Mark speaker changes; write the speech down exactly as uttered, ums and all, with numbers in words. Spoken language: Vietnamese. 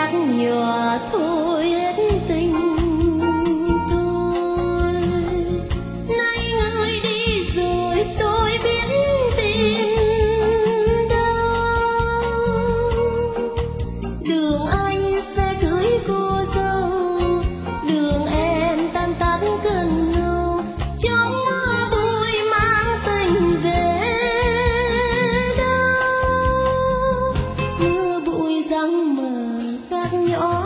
Speaker 1: nhạt nhòa thôi hết tình tôi. Nay người đi rồi tôi biết tìm đâu. Đường anh sẽ cưới cô dâu, đường em tan tác cơn ngâu. Trong mưa bụi mang tình về đâu. Mưa bụi giăng mờ gác nhỏ